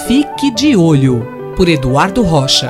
Fique de Olho, por Eduardo Rocha.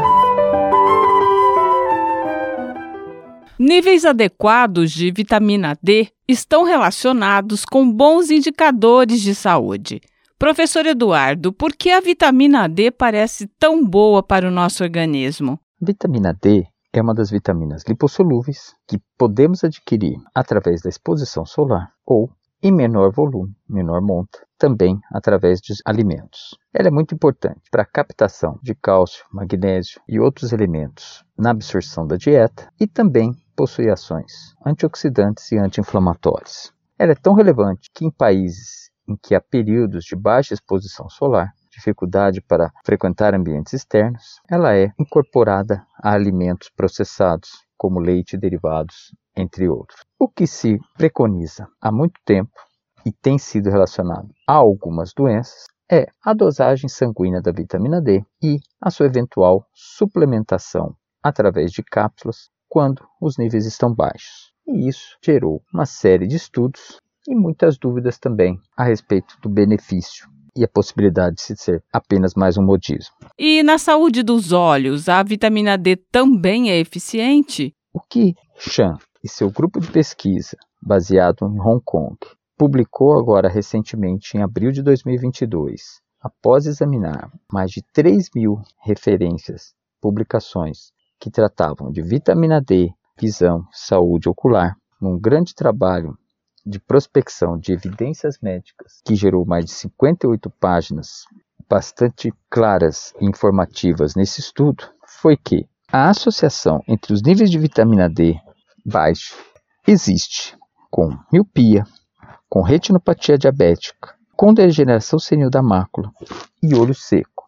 Níveis adequados de vitamina D estão relacionados com bons indicadores de saúde. Professor Eduardo, por que a vitamina D parece tão boa para o nosso organismo? Vitamina D é uma das vitaminas lipossolúveis que podemos adquirir através da exposição solar ou em menor volume, menor monta, também através de alimentos. Ela é muito importante para a captação de cálcio, magnésio e outros elementos na absorção da dieta e também possui ações antioxidantes e anti-inflamatórias. Ela é tão relevante que em países em que há períodos de baixa exposição solar, dificuldade para frequentar ambientes externos, ela é incorporada a alimentos processados, como leite e derivados, entre outros. O que se preconiza há muito tempo e tem sido relacionado a algumas doenças é a dosagem sanguínea da vitamina D e a sua eventual suplementação através de cápsulas quando os níveis estão baixos. E isso gerou uma série de estudos e muitas dúvidas também a respeito do benefício e a possibilidade de ser apenas mais um modismo. E na saúde dos olhos, a vitamina D também é eficiente? O que Chan e seu grupo de pesquisa, baseado em Hong Kong, publicou agora recentemente, em abril de 2022, após examinar mais de 3.000 referências, publicações que tratavam de vitamina D, visão, saúde ocular, num grande trabalho de prospecção de evidências médicas, que gerou mais de 58 páginas bastante claras e informativas nesse estudo, foi que a associação entre os níveis de vitamina D baixo existe com miopia, com retinopatia diabética, com degeneração senil da mácula e olho seco.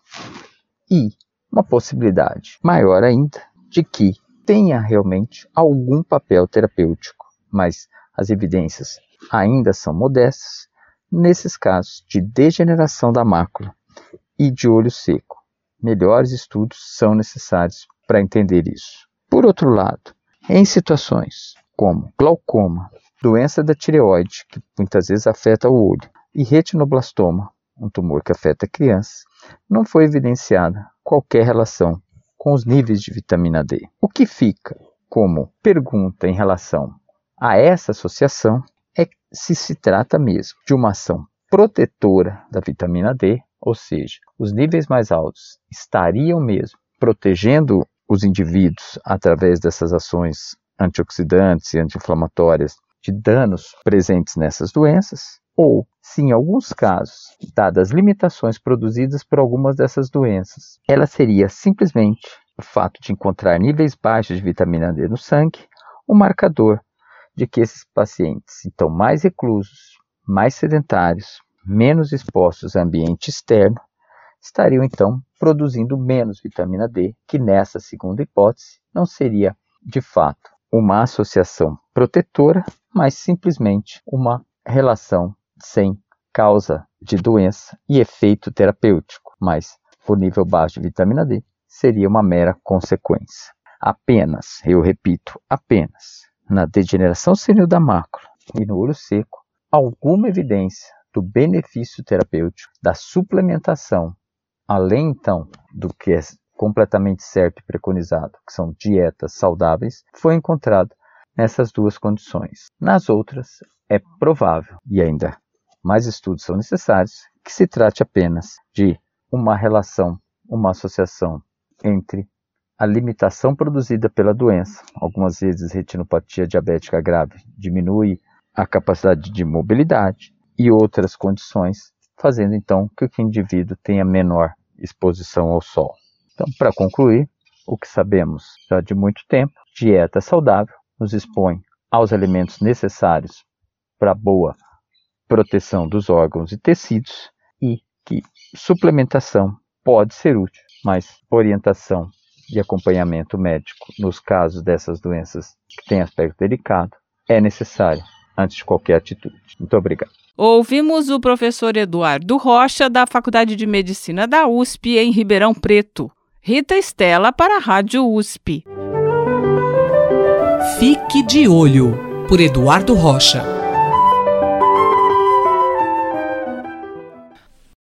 E uma possibilidade maior ainda de que tenha realmente algum papel terapêutico, mas as evidências ainda são modestas nesses casos de degeneração da mácula e de olho seco. Melhores estudos são necessários para entender isso. Por outro lado, em situações como glaucoma, doença da tireoide, que muitas vezes afeta o olho, e retinoblastoma, um tumor que afeta crianças, não foi evidenciada qualquer relação com os níveis de vitamina D. O que fica como pergunta em relação a essa associação é se trata mesmo de uma ação protetora da vitamina D, ou seja, os níveis mais altos estariam mesmo protegendo os indivíduos através dessas ações antioxidantes e anti-inflamatórias de danos presentes nessas doenças, ou se em alguns casos, dadas as limitações produzidas por algumas dessas doenças, ela seria simplesmente o fato de encontrar níveis baixos de vitamina D no sangue, um marcador de que esses pacientes estão mais reclusos, mais sedentários, menos expostos a ambiente externo, estariam então produzindo menos vitamina D, que nessa segunda hipótese não seria de fato uma associação protetora, mas simplesmente uma relação sem causa de doença e efeito terapêutico, mas o nível baixo de vitamina D seria uma mera consequência. Apenas, eu repito, apenas na degeneração senil da mácula e no olho seco, alguma evidência do benefício terapêutico da suplementação, além então do que é completamente certo e preconizado, que são dietas saudáveis, foi encontrado nessas duas condições. Nas outras, é provável, e ainda mais estudos são necessários, que se trate apenas de uma relação, uma associação entre a limitação produzida pela doença, algumas vezes retinopatia diabética grave diminui a capacidade de mobilidade, e outras condições, fazendo então que o indivíduo tenha menor exposição ao sol. Então, para concluir, o que sabemos já de muito tempo, dieta saudável nos expõe aos alimentos necessários para boa proteção dos órgãos e tecidos e que suplementação pode ser útil, mas orientação e acompanhamento médico nos casos dessas doenças que têm aspecto delicado é necessário antes de qualquer atitude. Muito obrigado. Ouvimos o professor Eduardo Rocha, da Faculdade de Medicina da USP, em Ribeirão Preto. Rita Estela para a Rádio USP. Fique de Olho, por Eduardo Rocha.